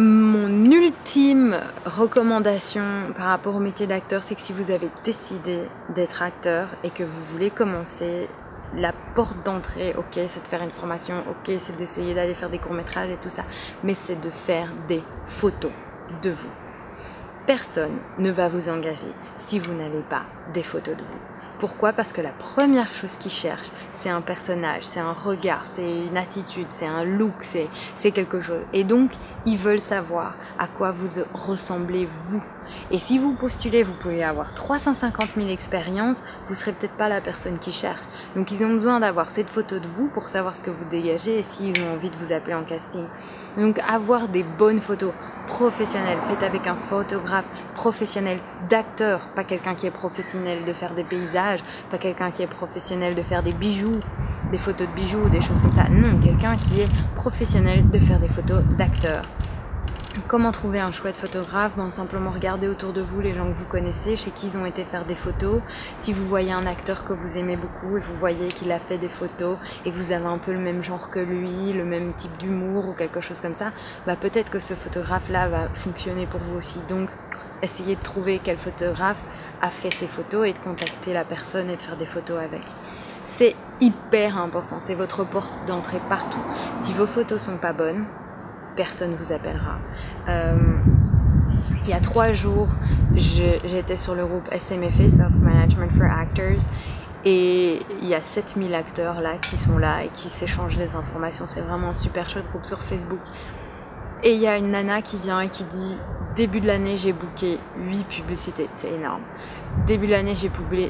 Mon ultime recommandation par rapport au métier d'acteur, c'est que si vous avez décidé d'être acteur et que vous voulez commencer, la porte d'entrée, ok, c'est de faire une formation, ok, c'est d'essayer d'aller faire des courts-métrages et tout ça, mais c'est de faire des photos de vous. Personne ne va vous engager si vous n'avez pas des photos de vous. Pourquoi? Parce que la première chose qu'ils cherchent, c'est un personnage, c'est un regard, c'est une attitude, c'est un look, c'est quelque chose. Et donc, ils veulent savoir à quoi vous ressemblez vous. Et si vous postulez, vous pouvez avoir 350 000 expériences, vous ne serez peut-être pas la personne qui cherche. Donc, ils ont besoin d'avoir cette photo de vous pour savoir ce que vous dégagez et s'ils ont envie de vous appeler en casting. Donc, avoir des bonnes photos professionnelles, faites avec un photographe professionnel d'acteur, pas quelqu'un qui est professionnel de faire des paysages, pas quelqu'un qui est professionnel de faire des bijoux, des photos de bijoux, des choses comme ça. Non, quelqu'un qui est professionnel de faire des photos d'acteur. Comment trouver un chouette photographe? Simplement regarder autour de vous les gens que vous connaissez, chez qui ils ont été faire des photos. Si vous voyez un acteur que vous aimez beaucoup et vous voyez qu'il a fait des photos et que vous avez un peu le même genre que lui, le même type d'humour ou quelque chose comme ça, peut-être que ce photographe-là va fonctionner pour vous aussi. Donc, essayez de trouver quel photographe a fait ces photos et de contacter la personne et de faire des photos avec. C'est hyper important, c'est votre porte d'entrée partout. Si vos photos sont pas bonnes, personne vous appellera. Il y a 3 jours, j'étais sur le groupe SMFA, Self Management for Actors, et il y a 7000 acteurs là qui sont là et qui s'échangent des informations. C'est vraiment un super chouette groupe sur Facebook. Et il y a une nana qui vient et qui dit « Début de l'année, j'ai booké 8 publicités. » C'est énorme. Début de l'année, j'ai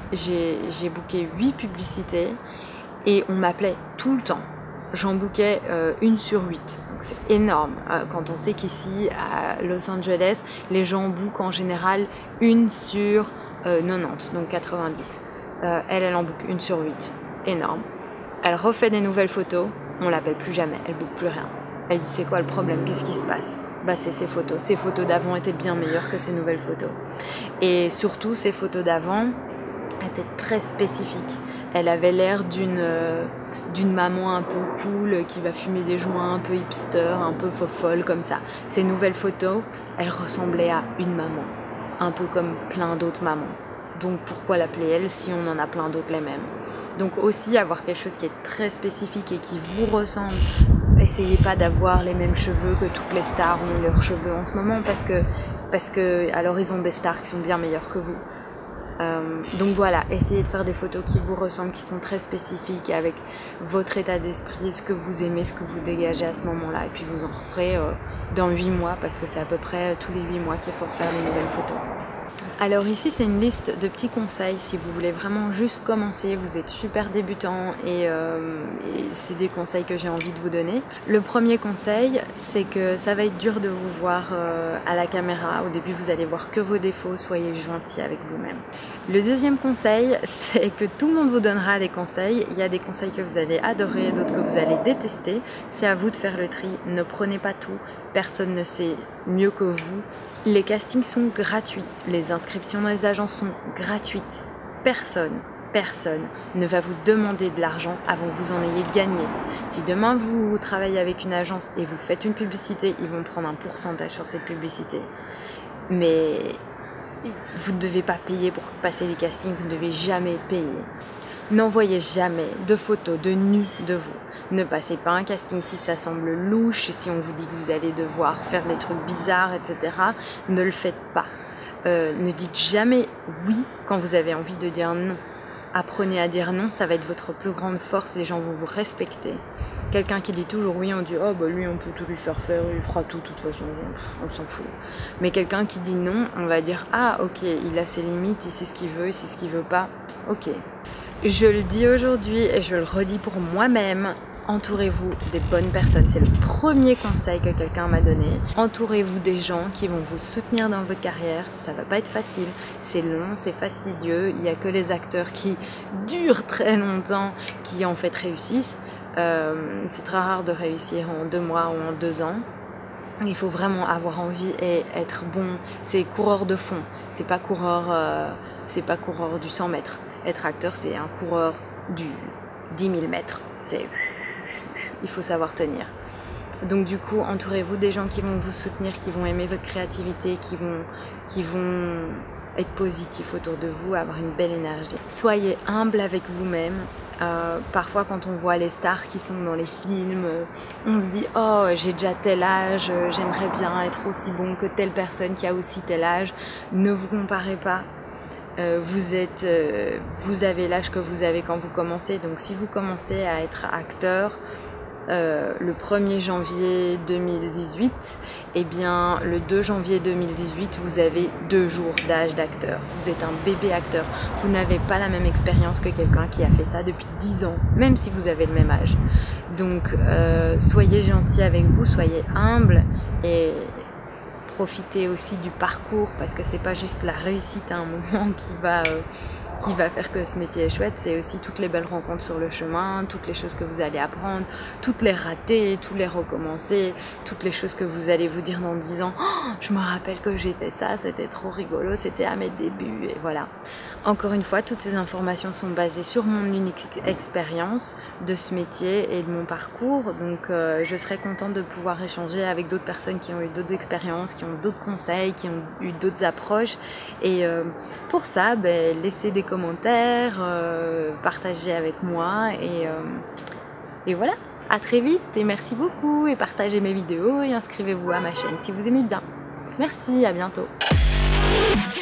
booké 8 publicités et on m'appelait tout le temps. J'en bookais 1 sur 8. C'est énorme quand on sait qu'ici à Los Angeles, les gens bookent en général 1 sur 90, donc 90. Elle en book 1 sur 8. Énorme. Elle refait des nouvelles photos, on l'appelle plus jamais, elle book plus rien. Elle dit c'est quoi le problème, qu'est-ce qui se passe? C'est ses photos. Ses photos d'avant étaient bien meilleures que ses nouvelles photos. Et surtout, ses photos d'avant étaient très spécifiques. Elle avait l'air d'une maman un peu cool qui va fumer des joints un peu hipster, un peu folle comme ça. Ces nouvelles photos, elles ressemblaient à une maman, un peu comme plein d'autres mamans. Donc pourquoi l'appeler elle si on en a plein d'autres les mêmes? Donc aussi avoir quelque chose qui est très spécifique et qui vous ressemble. Essayez pas d'avoir les mêmes cheveux que toutes les stars ont leurs cheveux en ce moment parce que alors ils ont des stars qui sont bien meilleures que vous. Donc voilà, essayez de faire des photos qui vous ressemblent, qui sont très spécifiques avec votre état d'esprit, ce que vous aimez, ce que vous dégagez à ce moment-là. Et puis vous en referez dans 8 mois parce que c'est à peu près tous les 8 mois qu'il faut refaire les nouvelles photos. Alors ici c'est une liste de petits conseils si vous voulez vraiment juste commencer, vous êtes super débutant et c'est des conseils que j'ai envie de vous donner. Le premier conseil, c'est que ça va être dur de vous voir à la caméra. Au début vous allez voir que vos défauts, soyez gentil avec vous-même. Le deuxième conseil, c'est que tout le monde vous donnera des conseils. Il y a des conseils que vous allez adorer, d'autres que vous allez détester. C'est à vous de faire le tri, ne prenez pas tout, personne ne sait mieux que vous. Les castings sont gratuits, les inscriptions dans les agences sont gratuites. Personne ne va vous demander de l'argent avant que vous en ayez gagné. Si demain vous travaillez avec une agence et vous faites une publicité, ils vont prendre un pourcentage sur cette publicité. Mais vous ne devez pas payer pour passer les castings, vous ne devez jamais payer. N'envoyez jamais de photos de nus de vous. Ne passez pas un casting si ça semble louche, si on vous dit que vous allez devoir faire des trucs bizarres, etc. Ne le faites pas. Ne dites jamais oui quand vous avez envie de dire non. Apprenez à dire non, ça va être votre plus grande force, les gens vont vous respecter. Quelqu'un qui dit toujours oui, on dit oh lui on peut tout lui faire faire, il fera tout de toute façon, on s'en fout. Mais quelqu'un qui dit non, on va dire ah ok, il a ses limites, il sait ce qu'il veut, il sait ce qu'il veut pas, ok. Je le dis aujourd'hui et je le redis pour moi-même, entourez-vous des bonnes personnes. C'est le premier conseil que quelqu'un m'a donné. Entourez-vous des gens qui vont vous soutenir dans votre carrière. Ça va pas être facile, c'est long, c'est fastidieux. Il n'y a que les acteurs qui durent très longtemps qui en fait réussissent. C'est très rare de réussir en 2 mois ou en 2 ans. Il faut vraiment avoir envie et être bon. C'est coureur de fond, c'est pas coureur du 100 mètres. Être acteur, c'est un coureur du 10 000 mètres. Il faut savoir tenir. Donc du coup, entourez-vous des gens qui vont vous soutenir, qui vont aimer votre créativité, qui vont être positifs autour de vous, avoir une belle énergie. Soyez humble avec vous-même. Parfois quand on voit les stars qui sont dans les films, on se dit oh j'ai déjà tel âge, j'aimerais bien être aussi bon que telle personne qui a aussi tel âge. Ne vous comparez pas. Vous avez l'âge que vous avez quand vous commencez, donc si vous commencez à être acteur le 1er janvier 2018, et bien le 2 janvier 2018 vous avez 2 jours d'âge d'acteur, vous êtes un bébé acteur, vous n'avez pas la même expérience que quelqu'un qui a fait ça depuis 10 ans, même si vous avez le même âge. Donc soyez gentil avec vous, soyez humble et profitez aussi du parcours, parce que c'est pas juste la réussite à un moment qui va faire que ce métier est chouette, c'est aussi toutes les belles rencontres sur le chemin, toutes les choses que vous allez apprendre, toutes les rater, toutes les recommencer, toutes les choses que vous allez vous dire dans 10 ans, oh, je me rappelle que j'ai fait ça, c'était trop rigolo, c'était à mes débuts, et voilà. Encore une fois, toutes ces informations sont basées sur mon unique expérience de ce métier et de mon parcours, donc je serais contente de pouvoir échanger avec d'autres personnes qui ont eu d'autres expériences, qui ont d'autres conseils, qui ont eu d'autres approches, et pour ça, laissez des commentaires, partagez avec moi, et voilà. À très vite et merci beaucoup, et partagez mes vidéos et inscrivez-vous à ma chaîne si vous aimez bien. Merci, à bientôt.